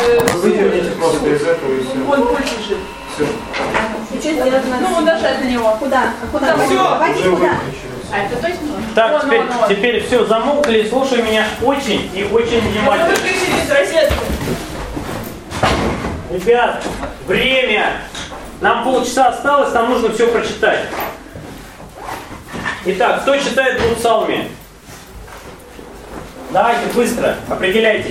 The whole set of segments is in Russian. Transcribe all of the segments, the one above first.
Выдерните просто из этого и все. Он больше жир. Все. Ну, он нажать на него. Куда? Куда? Уже Куда? А это точно? Так, теперь все, замолкли, слушай меня очень и очень внимательно. Выключились розетку. Ребят, время! Нам полчаса осталось, нам нужно все прочитать. Итак, кто читает в Псалме? Давайте быстро, определяйтесь.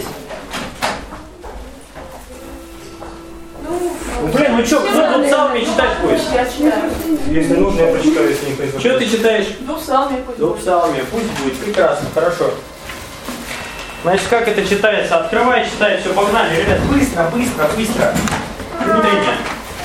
Блин, ну что, кто в Псалме читать будет? Я читаю. Если нужно, я прочитаю, если не пойду. Что ты читаешь? В Псалме пусть. В Псалме, пусть будет, прекрасно, хорошо. Значит, как это читается? Открывай, читай, все, погнали, ребят, быстро, быстро, быстро. Внутренне.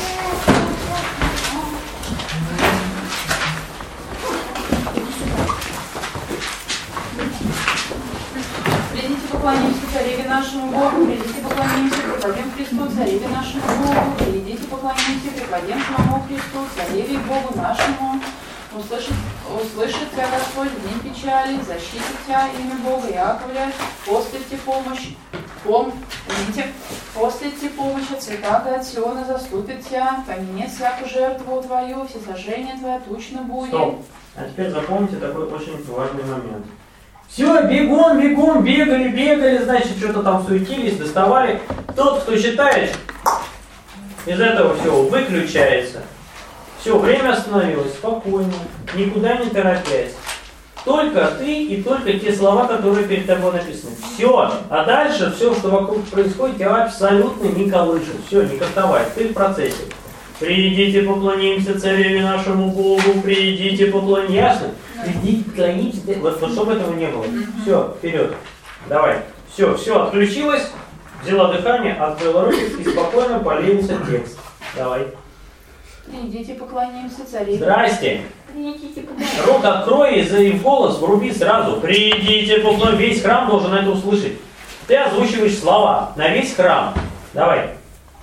Придите, поклонимся цареве нашему Богу, придите, поклонимся, преподем Христу, цареве нашему Богу, придите, поклонимся, преподем самому Христу, цареве и Богу нашему. Услышит тебя Господь в день печали, защитит тебя имя Бога Яковля, послите помощь, послите помощь от святаго от Сиона, заступит тебя, помянет всякую жертву твою, всесожжение твое тучно будет. Стоп. А теперь запомните такой очень важный момент. Все, бегом, бегом, бегали, значит, что-то там суетились, доставали. Тот, кто читает, из этого всего выключается. Все, время остановилось, спокойно, никуда не торопясь. Только ты и только те слова, которые перед тобой написаны. Все. А дальше все, что вокруг происходит, тебя абсолютно не колышет. Все, не картовать. Ты в процессе. Придите, поклонимся цареве нашему Богу, придите, поклонимся. Ясно? Придите, поклонимся. Вот чтобы этого не было. Все, вперед. Давай. Все, отключилась, взяла дыхание, открыла руки и спокойно полился текст. Давай. Придите, поклонимся цареве. Здрасте. Придите, поклонимся. Рот открой и в голос вруби сразу. Придите, поклонимся. Весь храм должен это услышать. Ты озвучиваешь слова на весь храм. Давай.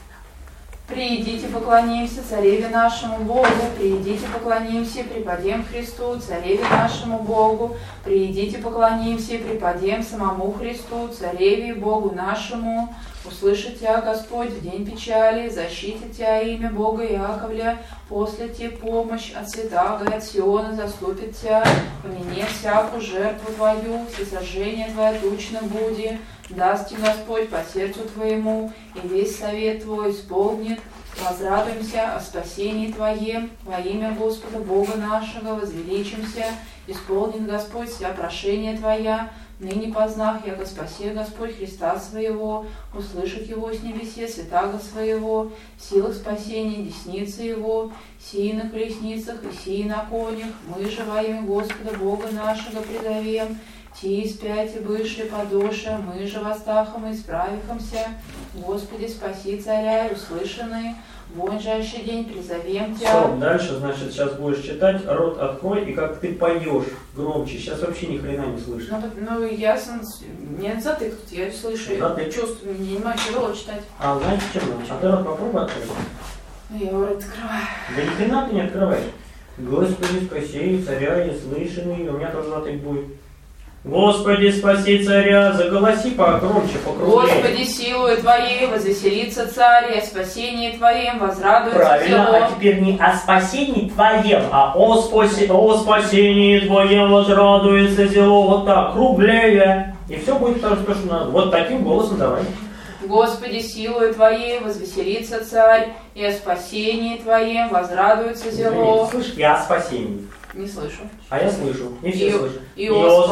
Придите, поклонимся цареве нашему Богу, придите, поклонимся, преподем Христу, цареве нашему Богу, придите, поклонимся, преподем самому Христу, цареве Богу нашему. Услышит тебя Господь в день печали, защитит тебя имя Бога Яковля, послите помощь от святаго от Сиона, заступит тебя, поменет всякую жертву твою, всесожжение твое тучно будет. Даст тебе Господь по сердцу твоему, и весь совет твой исполнит. Возрадуемся о спасении твоем, во имя Господа Бога нашего, возвеличимся. Исполнит Господь вся прошение твоя. Ныне познах, яко спасе Господь Христа своего, услышит его с небесе святаго своего, в силах спасения десницы его, сии на колесницах и сии на конях, мы же во имя Господа Бога нашего призовем. Ти спять и бывшие подоша, мы же восстахом и исправихомся. Господи, спаси царя и услышанные, вон жайший день призовем тебя. Стоп, дальше, значит, сейчас будешь читать, рот открой, и как ты поешь громче. Сейчас вообще ни хрена не слышно. Ну, ясно, нет затык тут, я слышу, я чувствую, я не могу тяжело читать. А знаете, чем? А ты рот попробуй открыть. Ну, я его рот открываю. Да ни хрена ты не открываешь. Господи, спаси царя и слышанный, у меня тоже затык будет. Господи, спаси царя, заголоси погромче, покрупнее. Господи, силою Твоей возвеселится царь, и о спасении Твоем возрадуется правильно, село. а теперь не о спасении Твоем, а о спасении Твоем возрадуется село. Вот так, круглее. И все будет то, что надо. Вот таким голосом давай. Господи, силою Твоей возвеселится царь, и о спасении Твоем возрадуется село. Слышь, я о спасении. Не слышу. А я слышу. Не все слышат. И о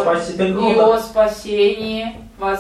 спасении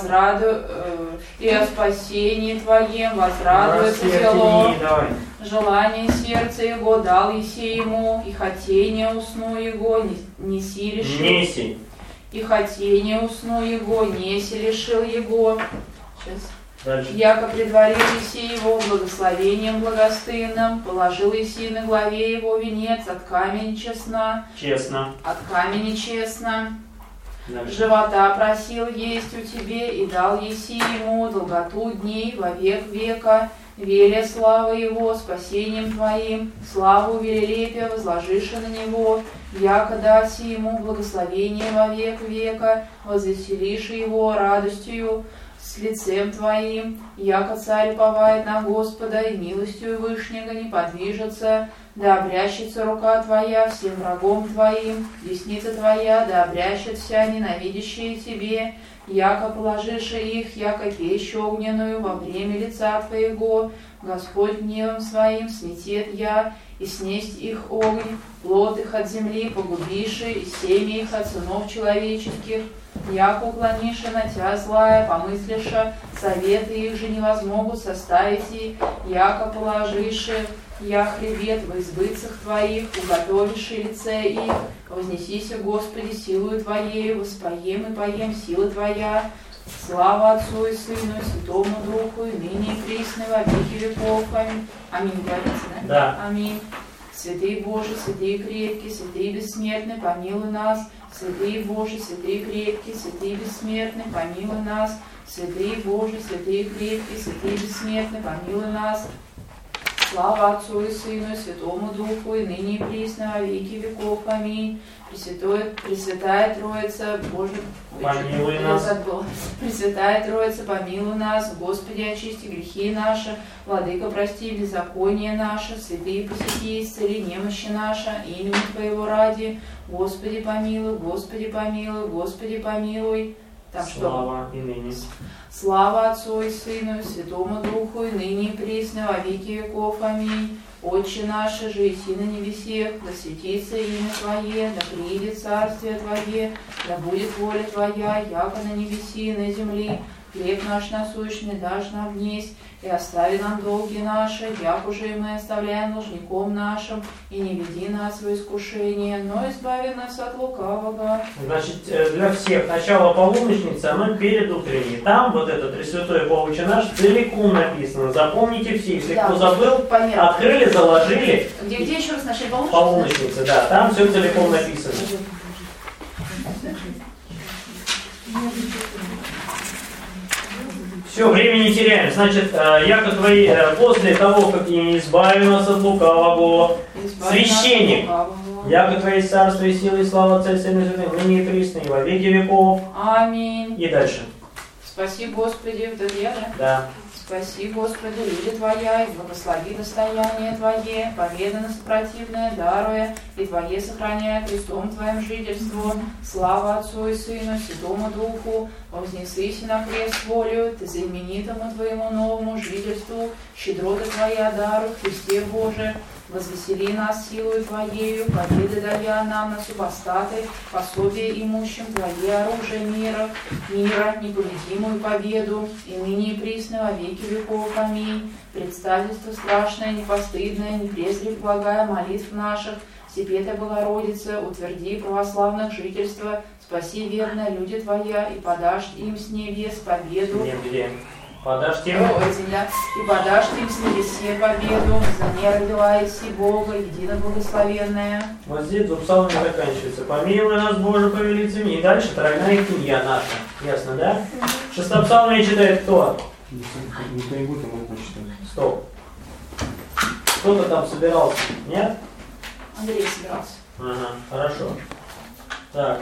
и о спасении Твоем возрадуется село. Желание сердца его дал еси ему, и хотение усну его не си лишил. Неси. И хотение усну его неси лишил его. Сейчас. Дальше. Яко предварил еси его благословением благостынным, положил еси на главе его венец от камени честна. Честно. От камени честно. Дальше. Живота просил есть у тебе, и дал еси ему долготу дней во век века. Веля славы его спасением твоим, славу велелепия возложишь на него, яко даси ему благословение во век века, возвеселишь его радостью. с лицем Твоим, яко царь уповает на Господа, и милостью Вышнего не подвижется, да обрящется рука Твоя всем врагом Твоим, десница Твоя, да обрящет вся ненавидящие Тебе, яко положишь их, яко пищу огненную во время лица Твоего, Господь гневом Своим сметет я, и снесть их огонь, плод их от земли погубиши, и семя их от сынов человеческих, яко уклониши на Тя злая, помыслиша, советы их же невозмогут составить, и яко положиши я хребет в избытцах Твоих, уготовишь и лице их, вознесися, Господи, силою Твоею, воспоем и поем сила Твоя. Слава Отцу и Сыну и Святому Духу, и ныне и присно, во веки веков. Аминь. Аминь. Говорите, да? Да. Аминь. Святые Божий, святые крепкие, святые бессмертные, помилуй нас. Святые Божий, святые крепкие, святые бессмертные, помилуй нас. Святые Божий, святые крепкие, святые бессмертные, помилуй нас. Слава Отцу и Сыну и Святому Духу, и ныне и присно, во веки веков. Аминь. Пресвятая Троица, Боже, помилуй нас. Пресвятая Троица, помилуй нас. Господи, очисти грехи наши. Владыка, прости беззаконие наше. Святые, посети, исцели немощи наши. Имени Твоего ради. Господи, помилуй, Господи, помилуй, Господи, помилуй. Там Слава и ныне. Слава Отцу и Сыну и Святому Духу, и ныне и присно, во веки веков. Аминь. Отче наш, жиси на небесех, да светится имя Твое, да придет царствие Твое, да будет воля Твоя, яко на небеси и на земле. Хлеб наш насущный дашь нам днесь, и остави нам долги наши, як уже и мы оставляем должником нашим, и не веди нас в искушение, но избави нас от лукавого. Значит, для всех начало полуночницы, оно перед утренней. Там вот это Пресвятое Отче наш целиком написано. Запомните все, если кто забыл, понятно. Открыли, заложили. Где еще раз нашли Полуночница, да, там все целиком написано. Все, времени не теряем. Значит, яко Твои, после того, как и избави нас от лукавого, священник, яко Твои царство и сила и слава Отца и Сына и Святых, ныне и присно, и во веки веков. Аминь. И дальше. Спаси, Господи, вот это я, да? Да. Спаси, Господи, люди Твоя, и благослови достояние Твое, поведано сопротивное, даруя, и Твое сохраняя крестом Твоим жительство. Слава Отцу и Сыну, Святому Духу, вознесыся на крест волю, Ты за именитому Твоему новому жительству, щедрота Твоя дару в Христе Боже. Возвесели нас силою Твоею, победы дая нам на супостаты, пособие имущим Твое оружие мира, непобедимую победу, и ныне и присно во веки веков. Аминь. Предстательство страшное, непостыдное, не презрев благая молитв наших, Сепета Богородица, утверди православных жительства, спаси верное люди Твоя, и подашь им с небес победу. Где? Подашь тем? И подашь им с небесе победу, за ней родилась и Бога, едино благословенная. Вот здесь в псалме заканчивается. Помилуй нас, Боже, повелитель. И дальше тройная кунья наша. Ясно, да? Шестопсалмие читает кто? Никто не будет, а мы прочитаем. Стоп. Кто-то там собирался? Нет? Андрей собирался. Ага, хорошо. Так.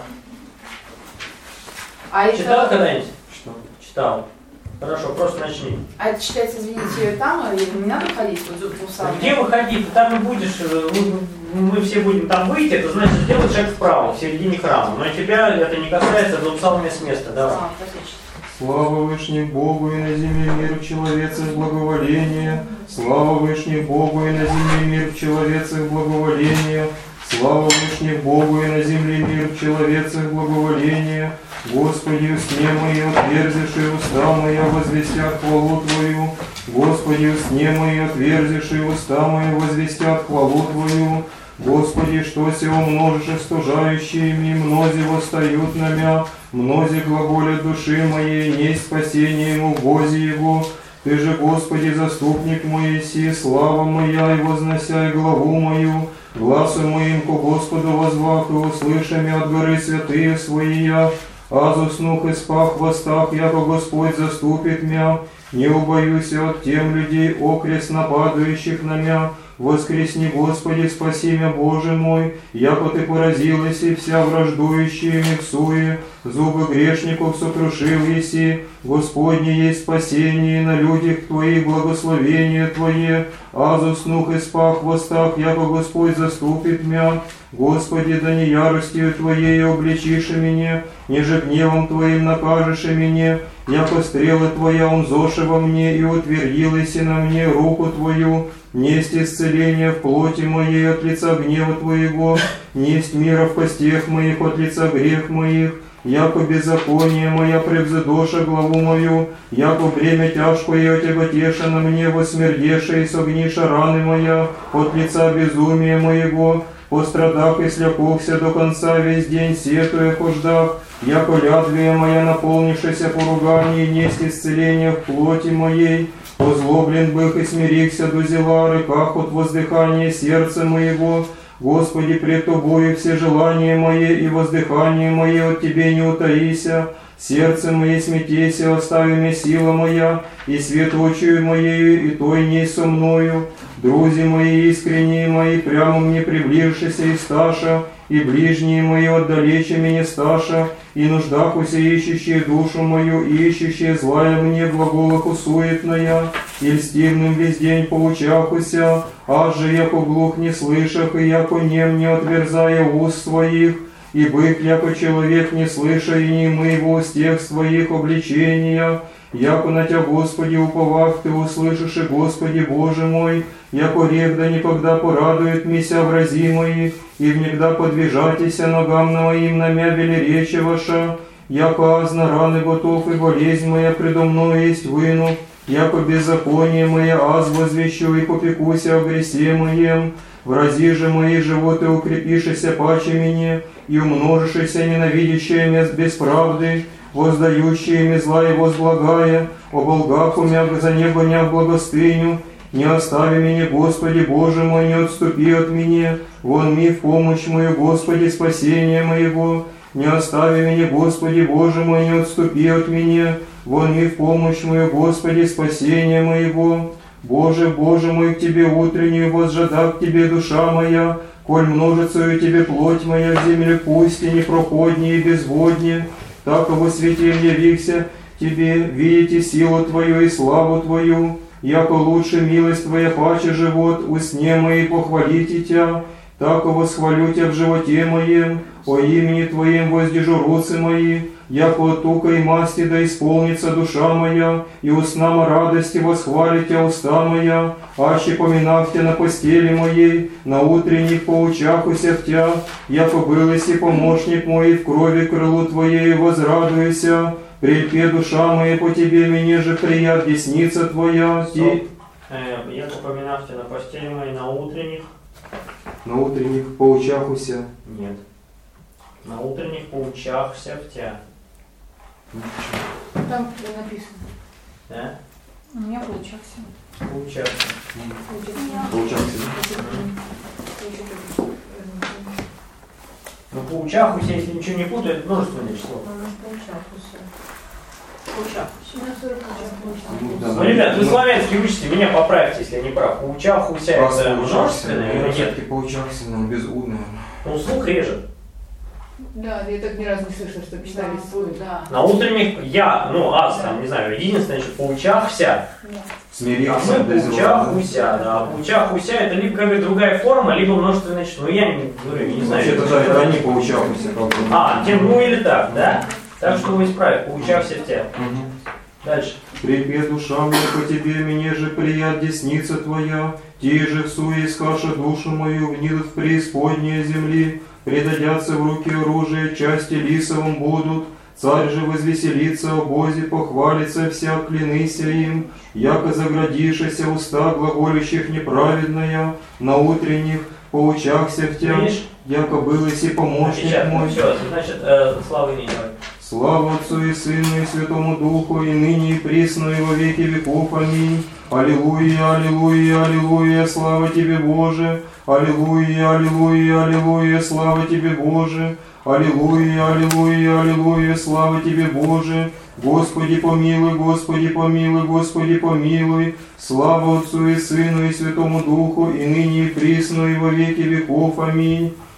Это... Читал когда-нибудь? Что? Читал. Хорошо, просто начни. А это читается, извините, там, или не надо ходить в псалме? Где выходить? Там и будешь, мы все будем там выйти, это значит сделать шаг вправо, в середине храма. Но тебя это не касается двухпсалмия с места. Давай. Слава Вышних Богу и на земле мир в человецах благоволение. Слава Вышних Богу и на земле мир в человецах благоволение. Слава Вышних Богу и на земле мир в человецах благоволение. Господи, усне мои, отверзиши уста мои, возвестят хвалу Твою. Господи, усне мои, отверзиши уста мои, возвестят хвалу Твою. Господи, что се умножишь стужающими, мнози восстают на мя, мнози глаголят души моей, не спасение ему в Бозе Его. Ты же, Господи, заступник мой, си, слава моя, и возносяй главу мою, гласу моим ко Господу возвах, и услышами от горы святые свои я. Аз уснух и спах в остах, яко Господь заступит мя, не убоюсь от тем людей, окрест нападающих на мя. Воскресни, Господи, спаси мя, Боже мой, яко Ты поразилась и вся враждующие мексуе. зубы грешников сокрушил еси, Господне есть спасение, на людях Твоих благословение Твое, а заснух и спах в востах, яко Господь заступит мя. Господи, да не яростью Твоей обличишь меня, неже гневом Твоим накажешь меня, яко стрела Твоя умзоши во мне, и утвердилась на мне руку Твою, несть исцеление в плоти моей от лица гнева Твоего, несть мира в костях моих от лица грех моих, яко беззаконие моя превзадоша главу мою, яко бремя тяжкое отяготеша на мне, восмердеша и согниша раны моя от лица безумия моего, пострадах и слякохся до конца весь день, сетуя хождах, яко лядвия моя наполнившаяся поругание, несть исцеление в плоти моей, озлоблен бых и смирихся до зела, рыках от воздыхания сердца моего. Господи, пред Тобою все желания мои и воздыхание мои от Тебе не утаися, сердце мое смятейся, остави мне сила моя, и свет очию моею, и той ней со мною. Друзья мои искренние мои, прямо мне приближшися и сташа, и ближние мои отдалече меня сташа, и нуждахуся ищущие душу мою, и ищущие злая мне глаголаху суетная, и льстивным весь день поучахуся, аж же яко глух не слышах, и яко нем не отверзая уст своих, и бык, яко человек не слыша, и не мы в устех своих обличения, яко на Тя, Господи, уповах, Ты услышишь, и Господи, Боже мой, яко рех да никогда порадует мися врази мои, и внегда подвижатися ногам на моим намя велерече ваша, яко азна раны готов, и болезнь моя предо мною есть выну, яко беззаконие мое аз возвещу, и попекуся о гресе моем, врази же мои животы укрепишися паче мне, и умножишися ненавидящие мест без правды, воздающие ми зла и возблагая, оболгав умя за небо не благостыню, не остави меня, Господи, Боже мой, не отступи от меня, вон ми в помощь мою, Господи, спасение моего, не остави меня, Господи, Боже мой, не отступи от меня, вон ми в помощь мою, Господи, спасение моего. Боже, Боже мой, к Тебе утреннюю возжада к Тебе душа моя, коль множицею Тебе плоть моя в земле пусти, непроходнее и безводнее, так во свете явихся Тебе, видите силу Твою и славу Твою, яко лучше милость Твоя паче живот, усне мои похвалите Тя, так восхвалю Тя в животе моем, о имени Твоем воздержу руцы мои, яко от тука и масти да исполнится душа моя, и устнама радости восхвалит Тя уста моя, аще поминав Тя на постели моей, на утренних поучахуся в Тя, яко был еси помощник мой, в крови крылу Твоею возрадуйся, прельпе душа моя по Тебе, мне же прият десница Твоя. Яко поминав Тя на постели моей, на утренних. На утренних поучахуся. Нет. На утренних поучахся в Тя. Там написано. Да? У меня получался. Поучахся. Поучахуся. Ну, поучахуся, если ничего не путаю, это множественное число. Ну, ребят, вы славянский учите, меня поправьте, если я не прав. Поучахуся это множественное или нет? Все-таки поучахуся, но без у, наверное. Ну, слух режет. Да, я так ни разу не слышала, что читали свой, да. На утренних я, аз там, не знаю, единственное, что поучахся. Смирился. А мы поучахуся, да. Поучахуся это либо какая-то другая форма, либо множественное число. Ну, я не знаю. Это они поучахуся. Ну или так, да? Так что вы исправите, поучахся в Тя. Дальше. Припе душа моя по Тебе, мне же прият десница Твоя, Ти же в суе искаша душу мою, внидут в преисподние земли, предадятся в руки оружия, части лисовым будут, царь же возвеселится о Бозе, похвалится вся, клянися им, яко заградишися уста глаголющих неправедная, на утренних поучахся в Тя, яко был еси помощник мой. Все, значит, слава и давай. Слава Отцу и Сыну и Святому Духу, и ныне и присно, и во веки веков. Аминь. Аллилуйя, аллилуйя, аллилуйя, слава Тебе, Боже. Аллилуйя, аллилуйя, аллилуйя, слава Тебе, Боже. Аллилуйя, аллилуйя, аллилуйя, слава Тебе, Боже. Господи помилуй, Господи помилуй, Господи помилуй. Слава Отцу и Сыну и Святому Духу, и ныне и присно, и во веки веков. Аминь.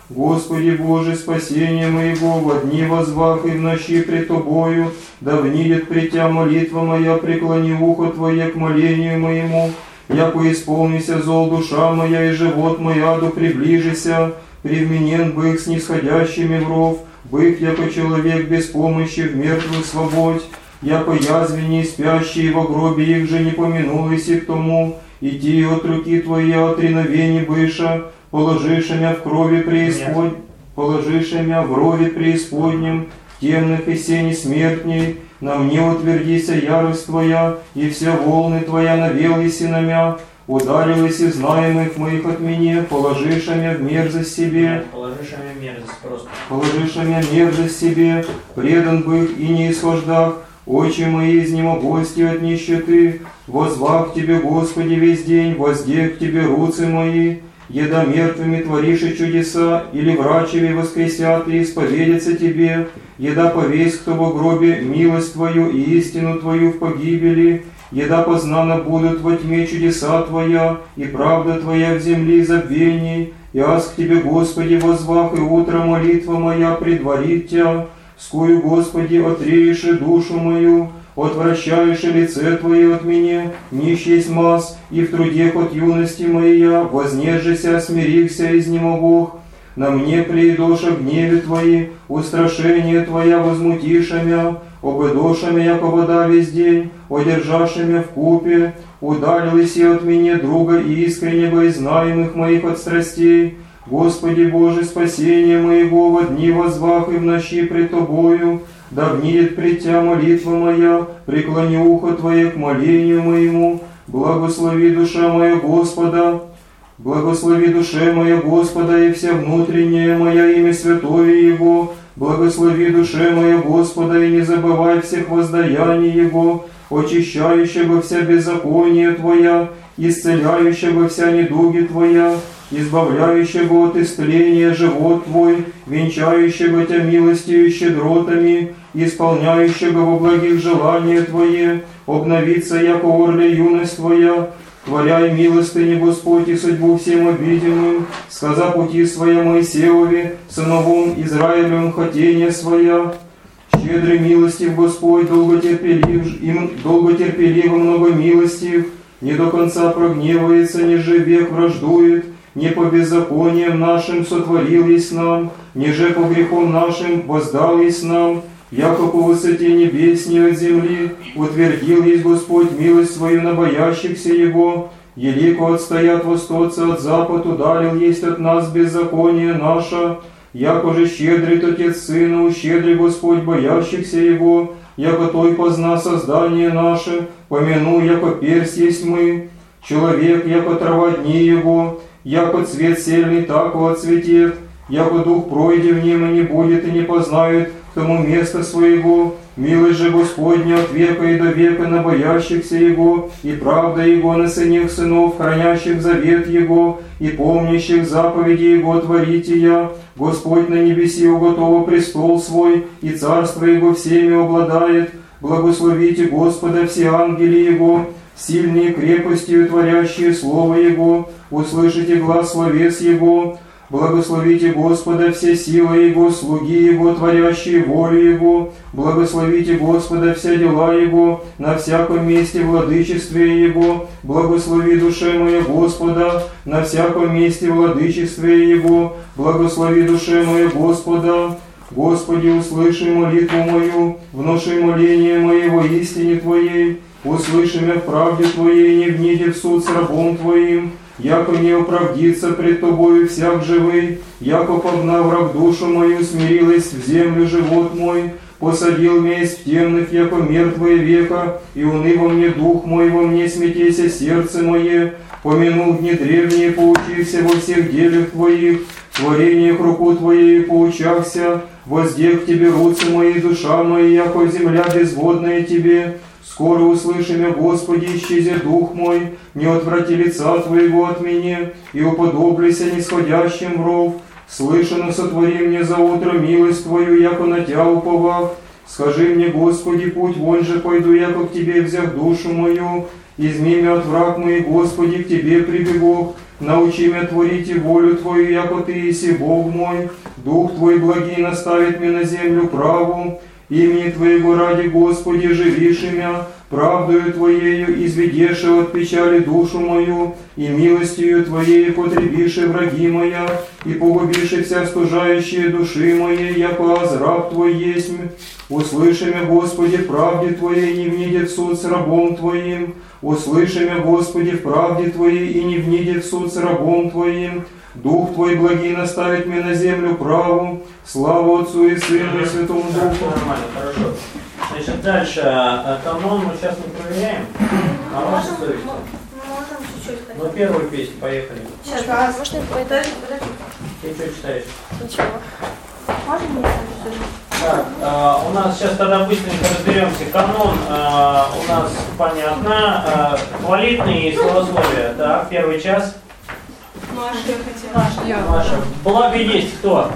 Господи Боже, спасение моего, во дни возвах и в ночи пред Тобою, да внидет притя молитва моя, преклони ухо Твое к молению моему, яко исполнися зол душа моя, и живот мой аду приближися, привменен бых снисходящими в ров, бых, яко человек без помощи в мертвых свободь, яко язвени спящие во гробе их же не помянулись и к тому, идти от руки Твоей от реновений быша, положившимя в крови преисподней, положившимя в рови преисподнем, темных и сени смертней, на мне утвердися ярость Твоя, и все волны Твоя навелись и намя, ударилась и знаемых моих от меня, положившими в мерзость себе, Положившими мерзость просто. положившими мерзость себе, предан бых и не исхождах, очи мои изнемогости от нищеты, возвах к Тебе, Господи, весь день, воздех к Тебе руцы мои, еда мертвыми твориши чудеса, или врачеви воскресят и исповедятся Тебе, еда повесь, кто во гробе милость Твою и истину Твою в погибели, еда познана будут во тьме чудеса Твоя, и правда Твоя в земле забвений, и аз к Тебе, Господи, возвах, и утро молитва моя предварит Тя, скую, Господи, отреешь и душу мою, отвращаешь и лице Твое от меня, нищесть масс, и в трудех от юности моя, вознежися, смирихся, изнемогох, на мне приидоша гневе Твои, устрашение Твоя возмутишамя, обыдошамя, яко вода весь день, одержашамя в купе, удалились и от меня друга искреннего и знаемых моих от страстей. Господи Боже, спасение моего во дни возвах и в ночи пред Тобою, да внидет пред Тя молитва моя, преклони ухо Твое к молению моему, благослови душа моя Господа, благослови душе моя Господа и вся внутренняя моя имя святое Его, благослови душе моя Господа и не забывай всех воздаяний Его, очищающего вся беззаконие Твоя, исцеляющего вся недуги Твоя, избавляющего от истления живот Твой, венчающего Тя милостью и щедротами, исполняющего во благих желания Твое, обновиться, яко орле юность Твоя, творяй милостыни, Господь, и судьбу всем обиденным, сказа пути своя Моисееве, сыновом Израилевым хотение своя. Щедрый милостив Господь, долготерпелив, много милостив, не до конца прогневается, ниже век враждует, не по беззакониям нашим сотворил есть нам, ниже по грехам нашим воздал есть нам, яко по высоте небесней от земли утвердил есть Господь милость свою на боящихся Его, елико отстоят востоцы от запад, удалил есть от нас беззаконие наше, яко же щедрый Отец Сыну, щедрый Господь боящихся Его, яко Той позна создание наше, помяну, яко персть есть мы, человек, яко трава дни Его, яко цвет сельный, тако отцветет, яко дух пройде в нем и не будет и не познает к тому места своего, милость же Господня от века и до века на боящихся Его, и правда Его на сынах сынов, хранящих завет Его, и помнящих заповеди Его творития. Господь на небеси уготова престол свой, и царство Его всеми обладает. Благословите Господа все ангели Его, сильные крепостью творящие слово Его, услышите глас словес Его. Благословите Господа все силы Его, слуги Его, творящие волю Его. Благословите Господа все дела Его, на всяком месте владычестве Его. Благослови душе моя Господа, на всяком месте владычестве Его. Благослови душе моя Господа. Господи, услыши молитву мою, внуши моление моего истине Твоей. Услыши меня в правде Твоей, не вниди в суд с рабом Твоим. Яко не оправдится пред Тобою всяк живый, яко погнав враг душу мою, смирилась в землю живот мой, посадил месть в темных, яко мертвые века, и уныва мне дух мой, во мне смятейся сердце мое, помянул дни древние, поучися во всех делях Твоих, творениях руку Твоей поучахся, воздех Тебе руцы мои, душа моя, яко земля безводная Тебе. Скоро услышим, Господи, исчези дух мой, не отврати лица Твоего от меня, и уподоблюся нисходящим в ров. Слышано, сотвори мне за утро милость Твою, яко на Тя уповав. Скажи мне, Господи, путь вон же пойду, яко к Тебе взяв душу мою, Изми меня от враг моих, Господи, к Тебе прибегу. Научи меня творить и волю Твою, яко Ты еси Бог мой. Дух Твой благий наставит меня на землю праву. Имени Твоего ради, Господи, живиши меня. Правдою Твоею изведеши от печали душу мою, и милостью Твоею потребиши враги моя, и погубиши вся стужающие души моей, яко раб Твой есть. Услыши меня, Господи, в правде Твоей, не вниди в суд с рабом Твоим. Услыши меня, Господи, в правде Твоей, и не вниди в суд с рабом Твоим. Дух Твой благий наставит меня на землю праву. Слава Отцу и Сыну и Святому Духу. Нормально, хорошо. Значит, дальше. Канон мы сейчас не проверяем. А ваша совесть? Можем чуть-чуть. Ну, первую песню, поехали. Сейчас, можно подожди. Ты что читаешь? Ничего. Можно мне сами? Так, у нас сейчас тогда быстренько разберемся. Канон у нас понятно. Хвалитные и словословия. Так, первый час. Маша, я хотела. Маша. Благо есть кто?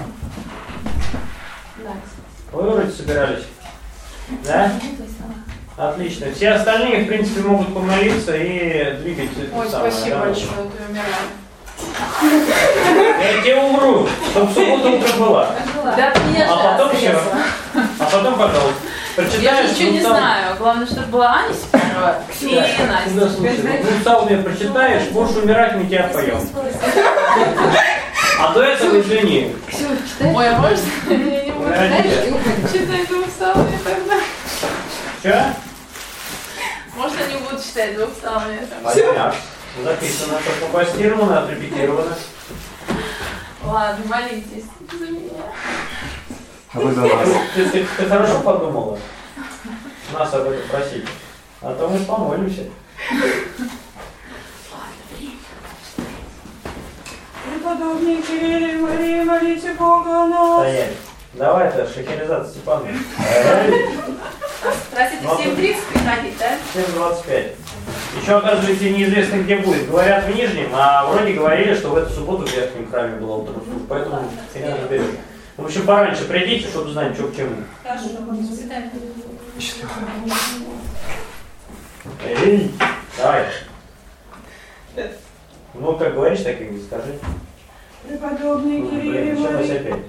Вы вроде собирались? Да? Отлично. Все остальные, в принципе, могут помолиться и двигать это Ой, самое, спасибо да? большое, ты умираешь. Я тебе умру, чтобы суббота утро была. Да, мне А потом все. А потом, пожалуйста, Я прочитаешь. же ничего не знаю. Главное, чтобы была Аня первая. Ксения и Настя. Слушай, ну псалме прочитаешь, будешь умирать, мы тебя поем. А до этого извини. Ой, а может, я не буду, знаешь, читать двух псалмей тогда? Че? Может, я не буду читать двух псалмей тогда? Понятно. Записано, попастировано, отрепетировано. Ладно, молитесь за меня. А вы за нас. Ты хорошо подумала? Нас об этом просить. А то мы помолимся. Преподобный Кирилл и Мария, молите Бога о нас. Стоять. Давай это шахеризация Степана. Простите, 7:30 приходить, да? 7:25. Еще, оказывается, неизвестно, где будет. Говорят в Нижнем, а вроде говорили, что в эту субботу в Верхнем храме была утром. Поэтому хрен разберешь. В общем, пораньше придите, чтобы знать, что к чему. Хорошо, до свидания. Эй, давай. Ну, как говоришь, так и скажи. Преподобный Кирилл и Началось Мария. опять.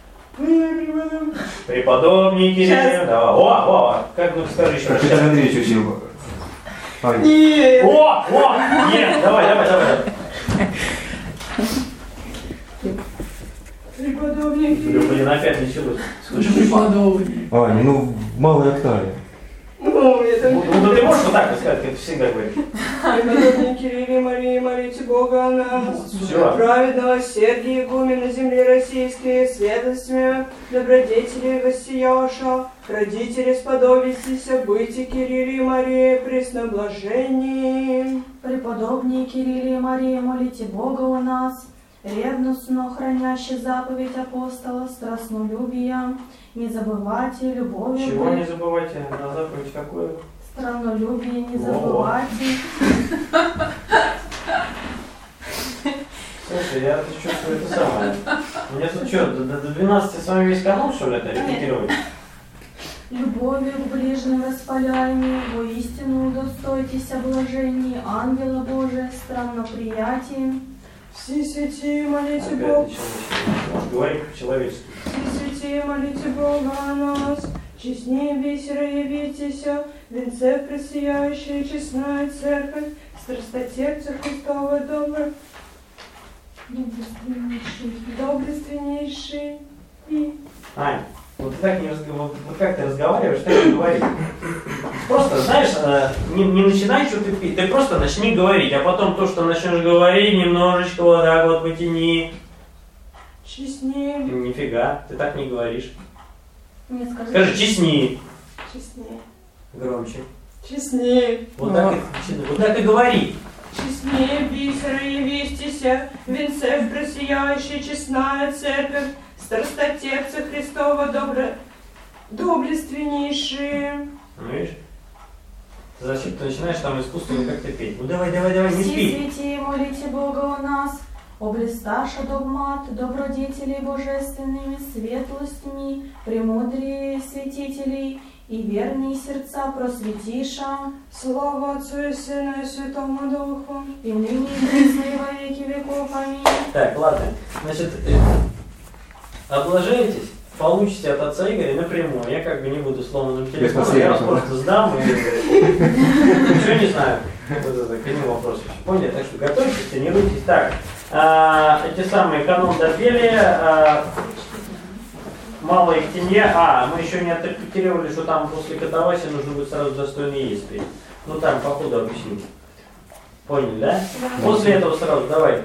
Преподобный Кирилл. Давай. О, как ну скажи еще раз. Петр Андреевич учил. Ай. Нет. О, нет, давай. Преподобный Кирилл. Блин, опять началось. Слушай, Преподобный. Ай, ну в малой октаве. Ну, это... ну ты можешь вот так сказать, как ты всегда говоришь. Преподобный Кирилл и Мария, молите Бога о нас. Все. Праведного Сергия игумена земли российской, светлостью добродетели воссияша, родители сподобитесь быти Кирилл и Мария пресноблаженни. Преподобные Кирилл и Мария, молите Бога о нас, ревностно хранящий заповедь апостола, страстнолюбия, не забывайте любовью. Чего не забывайте? На заповедь какую? Страннолюбие не забывайте. Слушай, я чувствую это самое. Мне тут что, до 12 с вами весь канал, что ли, это репетировать? Любовью к ближним распаляйме, воистину удостойтесь облажений, ангела Божия, странноприятием. Все святые, молите Опять Бога. началось. Может, говорить по-человечески. Все святые, молите Бога о нас. Честнее бисера явитесь, венце просияющая честная церковь, страстотерпца Христова добрый, доблественнейший и... Ань, вот ты так не разговариваешь, вот как ты разговариваешь, так и говори. Просто, знаешь, не начинай что-то пить, ты просто начни говорить, а потом то, что начнешь говорить, немножечко вот так вот потяни. Честнее. Нифига, ты так не говоришь. Мне скажи. Скажи, честнее. Честнее. Громче. Честнее. Вот так и говори. Честнее бисера явитесь, венце просияющая честная церковь, страстотерпца Христова доблественнейшие. Ну, видишь? Зачем ты начинаешь там искусственно как-то петь? Ну давай, не Все спи. святые, молите Бога о нас, облисташа догмат, добродетелей божественными, светлостями, премудрее святителей, и верные сердца просветиша. Слава Отцу и Сыну и Святому Духу. И ныне и присно и во веки веков. Аминь. Так, ладно. Значит, облажаетесь, получите от отца Игоря напрямую. Я как бы не буду сломанным телефоном, я вас просто сдам и ничего не знаю. К нему вопрос. Поняли? Так что готовьтесь, тренируйтесь. Так, эти самые канон допели, малые к темне. Мы еще не отрепетировали, что там после катавасии нужно будет сразу достойно есть петь. Ну там по ходу объясню. Поняли, да? После этого сразу давай.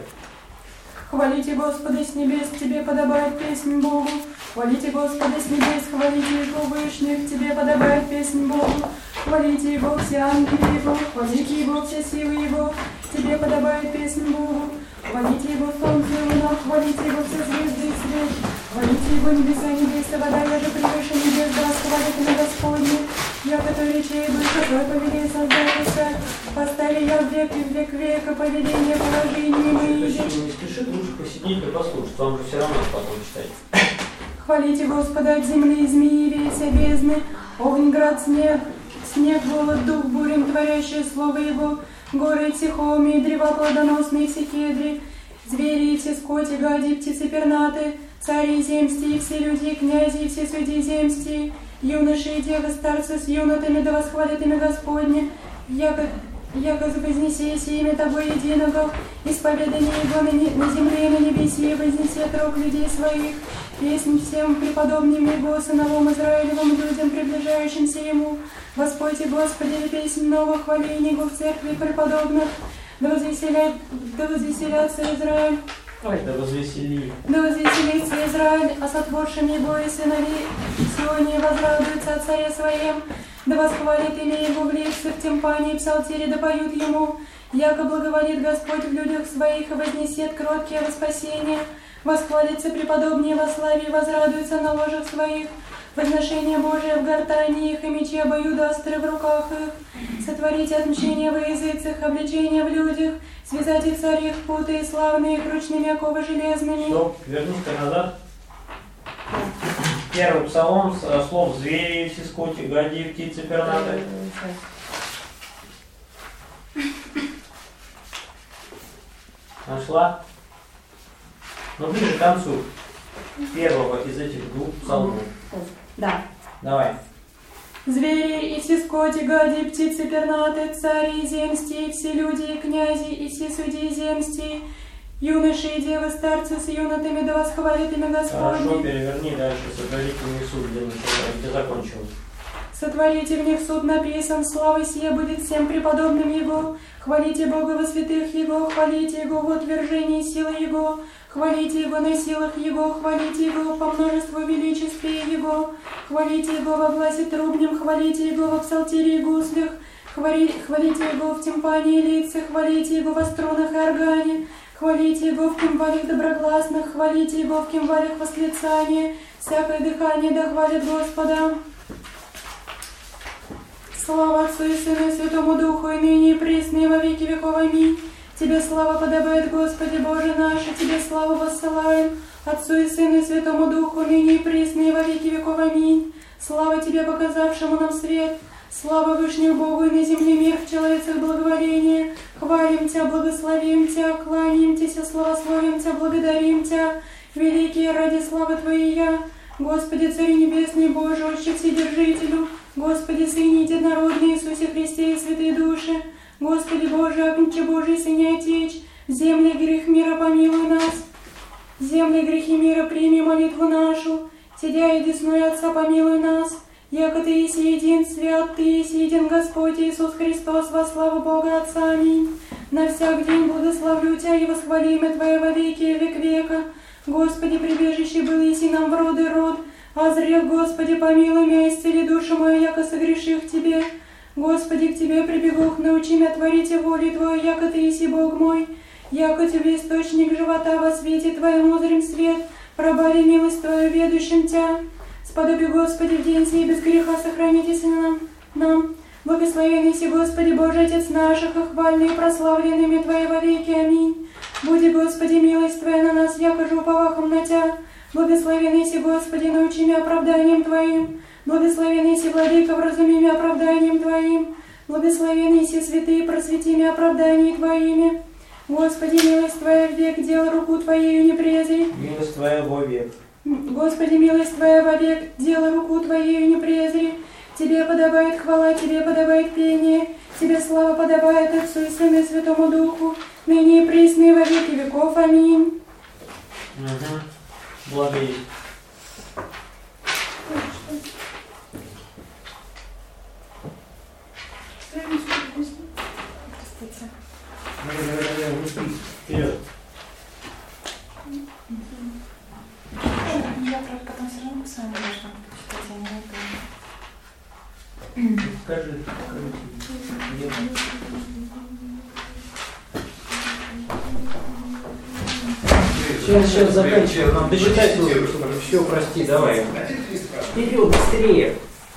Хвалите Господа с небес, тебе подобает песнь Богу. Хвалите Господа с небес, хвалите Его вышних, тебе подобает песнь Богу. Хвалите Его все ангелы Его, хвалите Его все силы Его, тебе подобает песнь Богу. Хвалите Его солнце и луна, хвалите Его все звезды и свет. Хвалите Его небеса, небеса, вода даже превыше небес, да восхвалит имя Господне. Я, который речей душа, твой повеление создался. Постави я в век и в век века, повеление положения мои. Не спешит, лучше посидеть и послушать, вам же все равно потом читать. Хвалите Господа от земли, змеи, веся бездны, огонь, град, снег, голод, дух, бурем, творящее слово Его, горы и тихоми, древа плодоносные, все кедри, звери и все скоти, гади, птицы пернаты, цари и земсти, и все люди, и князи, и все судьи земсти, юноши и девы, старцы с юнотами, да восхвалят имя Господне, яко вознесеся имя Того единого, исповедание Его на земле и на небесе, вознесет рог людей своих, песнь всем преподобным Его, сыновом Израилевым людям, приближающимся Ему. Воспойте, Господи, песнь новых хваления Его в церкви преподобных, да возвеселятся Израиль. Да возвесели. Да возвеселится Израиль, а сотворшим Его и сыновей Сионе возрадуется о царе своем. Да восхвалит имя Его в лирце, в тимпане и псалтире, да поют Ему. Яко благоволит Господь в людях своих и вознесет кроткие во спасение. Восхвалится преподобнее во славе и возрадуется на ложах своих. Возношение Божие в гортани их, и мечи обоюдоостры в руках их. Сотворите отмщение во языцах, обличение в людях, связать царь их путы и славные их ручными оковы железными. Стоп, вернись-ка назад. Первый псалом, слов звери, все скоти, гади, птицы пернатые. Нашла? Ну, ближе к концу первого из этих двух псалмов. Да. Давай. Звери и все скоти, гади, птицы пернатые, цари и земсти, и все люди, и князи, и все судьи земсти, юноши и девы, старцы с юнотами, да восхвалит имя Господне. Хорошо, переверни дальше, сотворите в них суд, где закончилось. Сотворите в них суд написан, слава сия будет всем преподобным Его. Хвалите Бога во святых Его, хвалите Его в утверждении силы Его, хвалите Его на силах Его, хвалите Его по множеству величестве Его, хвалите Его во гласе трубнем, хвалите Его во псалтире и гуслях, хвалите Его в тимпане и лице, хвалите Его во струнах и органе, хвалите Его в кимвалях доброгласных, хвалите Его в кимвалях восклицания, всякое дыхание да хвалит Господа. Слава Отцу и Сыну и Святому Духу, и ныне и присно и во веки веков. Аминь. Тебе слава подобает, Господи Боже наш, и Тебе славу воссылаем, Отцу и Сыну и Святому Духу, ныне и присно и во веки веков. Аминь. Слава Тебе, показавшему нам свет, слава Вышних Богу и на земле мир в человецах благоволение. Хвалим Тебя, благословим Тебя, кланяем Тебя, славословим Тебя, благодарим Тебя, великие ради славы Твоей я. Господи, Царю Небесный, Боже, Отче Вседержителю, Господи, Сыне Единородный, Иисусе Христе и святые души, Господи Боже, Агнче Божий, Сыне Отечь, в земле грех мира помилуй нас, в земле грехи мира прими молитву нашу, сидя и десной Отца помилуй нас, яко Ты еси един, свят Ты еси един, Господь Иисус Христос, во славу Бога Отца, аминь. На всяк день благословлю Тебя и восхвалю имя Твое во веки и век века. Господи, прибежище был еси нам в род и род, озрев, Господи, помилуй меня, исцели душу мою, яко согреших Тебе. Господи, к Тебе прибегух, научи меня творить волю Твою, яко Ты еси Бог мой, яко Тебе источник живота во свете Твоем узрим свет, пробави милость Твою ведущим Тебя. Сподоби, Господи, в день сей без греха сохранитесь нам. Благословенный си, Господи, Божий Отец наших, и хвальный и прославленный имя Твое во веки. Аминь. Буди, Господи, милость Твоя на нас, яко же уповахом на Тя. Благословенный си, Господи, научи меня оправданием Твоим. Благословен еси, Владыка, вразуми меня оправданием Твоим. Благословен еси, святые, просвети меня оправданием Твоими. Господи, милость Твоя век, дело руку Твоею не презри. Милость Твоя вовек. Господи, милость Твоя вовек, дело руку Твоею не презри. Тебе подобает хвала, Тебе подобает пение, Тебе слава подобает Отцу и Сыну и Святому Духу, ныне и присно и во веки веков. Аминь. Благо есть. Вперед. Я потом все равно с вами должна почитать, я не могу. Скажи. Сейчас заканчиваем. Нам досчитать нужно, чтобы все, прости, давай. Вперед, быстрее.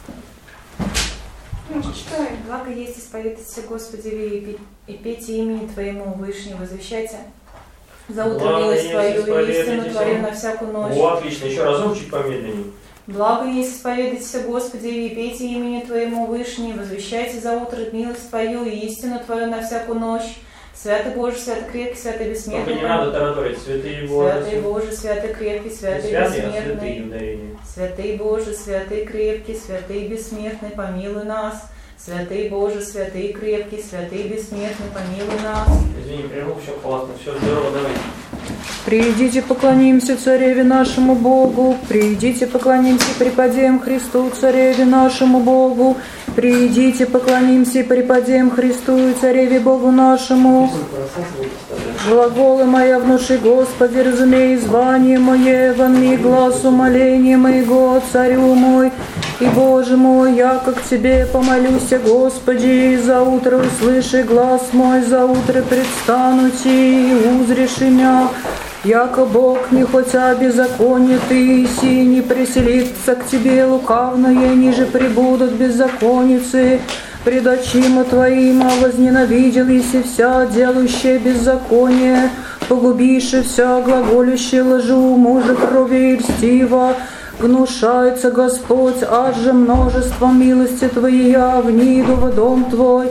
Читай. Благо есть исповедаться, Господи, и пейте имени Твоему Вышнему, возвещайте за утро милость Твою и истину Твою на всякую ночь. О, отлично. Еще разок, чуть помедленнее. Благо есть исповедаться, Господи, и пейте имени Твоему Вышнему, возвещайте за утро милость Твою и истину Твою на всякую ночь. Святый Боже, святый крепкий, святый бессмертный. Только не надо тараторить. Святые Боже. Святый Боже, святый крепкий, святый бессмертный. Святый Боже, святый крепкий, святый бессмертный, помилуй нас. Святый Боже, святый крепкий, святый бессмертный, помилуй нас. Извини, прерву, все классно, все здорово, давай. Придите, поклонимся Цареве нашему Богу, придите, поклонимся и преподем Христу, Цареве нашему Богу, придите, поклонимся и преподем Христу и Цареве Богу нашему. Глаголы моя внуши, Господи, разумей звание мое, вонми глаз умоления моего, Царю мой и Боже мой, я как Тебе помолюся, Господи, за утро услыши глаз мой, за утро предстану Ти и узреши меня. Яко Бог не хотя беззаконие Ты, си не приселится к Тебе лукавное, ниже прибудут беззаконницы. Пред очима Твоима возненавидел, если вся делающая беззаконие, погубишь вся глаголющая лжу, мужа крови и льстива. Гнушается Господь, аж же множеством милости Твоей я вниду в дом Твой.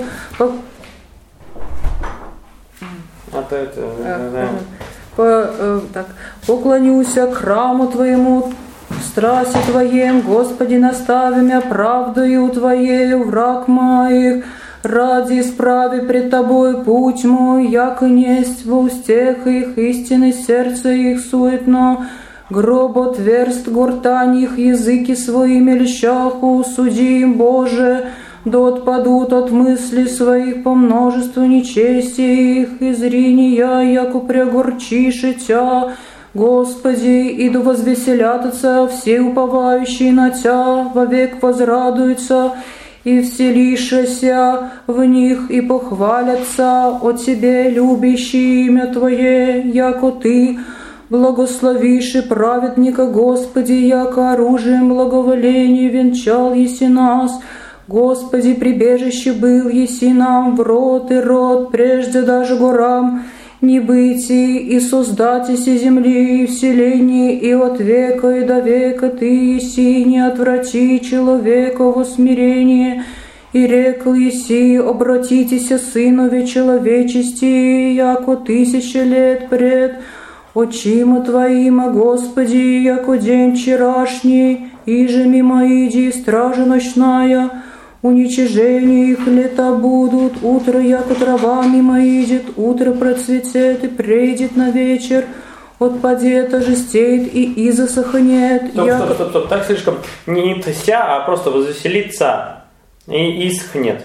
Поклонюся к храму Твоему, в страсти Твоем, Господи, настави меня правдою Твоею, враг моих, ради исправи пред Тобой путь мой, яко несть во устех их, истины сердце их суетно, гроб отверст гортань их, языки своими лещаху, суди им, Боже, да отпадут от мыслей своих по множеству нечестия их, и зрини я, яко прегорчише Тя, Господи, иду возвеселятся все уповающие на Тя, вовек возрадуются, и вселишася в них, и похвалятся о Тебе, любящие имя Твое, яко Ты благословишь и праведника, Господи, яко оружием благоволения венчал еси нас. Господи, прибежище был еси нам в род и род, прежде даже горам не быти, и создатися земли и вселения, и от века и до века Ты еси, не отврати человека во смирение. И рекл еси, обратитеся сынове человечести, яко 1000 лет пред очима Твоима, Господи, яко день вчерашний, иже мимо иди стража ночная, уничижение их лета будут, утро, яко трава мимо идет, утро процветет и придет на вечер, отпадет, ожестеет и засохнет. Стоп, так слишком не тся, а просто возвеселится. И исхнет.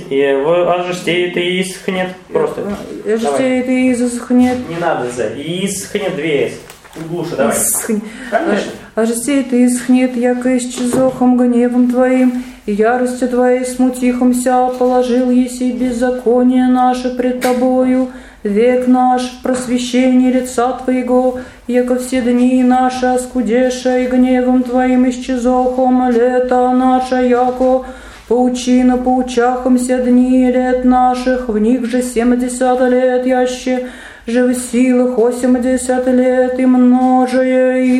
Ожестеет и исхнет. Просто. Ожестеет и засохнет. Не надо за. И исхнет 2 с. Глуше, давай. Конечно. Ожестеет и исхнет, яко исчезохом гневом Твоим, и яростью Твоей смутихомся, положил еси беззаконие наше пред Тобою, век наш в просвещении лица Твоего, яко все дни наши оскудеша, и гневом Твоим исчезохом лето наше, яко паучина поучахомся дни лет наших, в них же 70 лет яще, же в силах 80 лет, и множая их,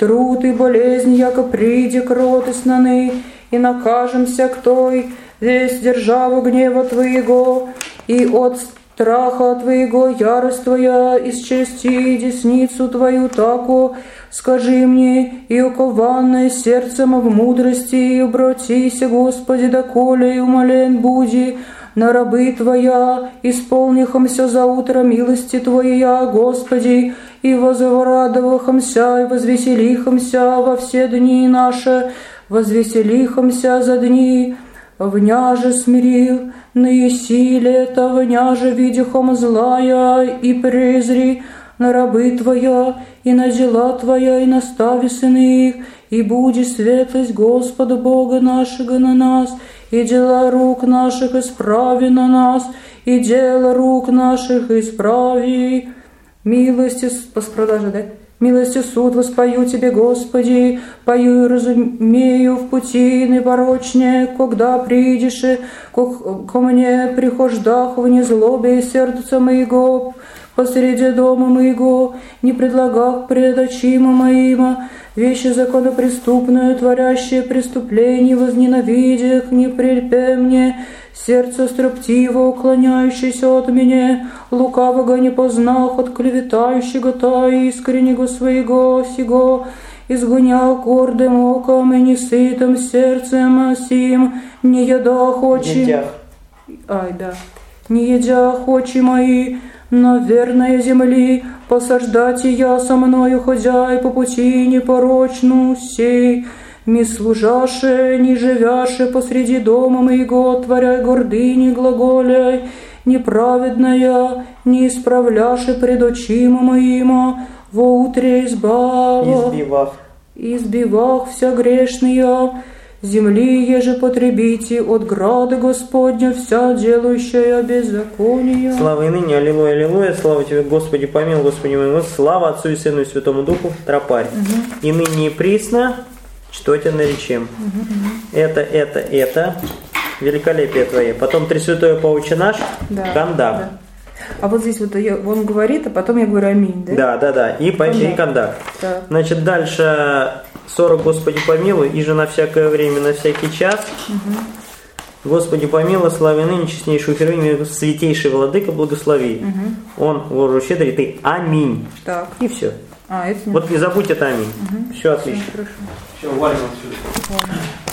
труд и болезнь, яко приди кротостнаны, и накажемся к той, весь державу гнева Твоего, и от страха Твоего ярость Твоя, исчести десницу Твою тако, скажи мне, и укованное сердцем в мудрости, и обратися, Господи, доколе и умолен буди, на рабы Твоя, исполнихомся за утро милости Твоя, Господи, и возрадовахомся, и возвеселихомся во все дни наши, возвеселихомся за дни, вняже смирил, наеси лето, вняже видихом злая, и презри на рабы Твоя, и на дела Твоя, и настави сыны их, и буди светлость Господа Бога нашего на нас, и дела рук наших исправи на нас, и дело рук наших исправи. Милости, продолжай, да? Милости суд воспою Тебе, Господи, пою и разумею в пути непорочне, когда придешь, ко мне прихождах в незлобе сердца моего, посреди дома моего, не предлагах пред очима моима, вещи законопреступную, творящие преступления, возненавидях, не прельпе мне, сердце строптиво, уклоняющееся от меня, лукавого не познах, от клеветающего та искреннего своего сего, изгонял гордым оком и несытым сердцем сим, не едах очи, не едях очи мои, на верной земли, посаждать я со мною ходя, и по пути непорочну сей, не служаше, не живяше посреди дома моего, творяй гордыни глаголяй, неправедная, не исправляше пред очима моима, во утре избивах вся грешная, земли еже потребите от града Господня вся делающая беззаконие. Слава и ныне, аллилуйя, аллилуйя, слава Тебе, Господи, помилуй, Господи моему, слава Отцу и Сыну и Святому Духу, тропарь. И ныне и присно, что Тебя наречем. Это, великолепие Твое. Потом Тресвятое Пауче наш, кандак. Да. А вот здесь вот он говорит, а потом я говорю аминь, да? Да. И кандак. Да. Значит, дальше 40 Господи помилуй, и же на всякое время, на всякий час. Господи помилуй, славя ныне, честнейшую херувим, святейший владыка, благослови. Он, Боже щедрый, ты аминь. Так. И все. Это не... Вот не забудь это аминь. Все отлично. Хорошо. Все, валим отсюда.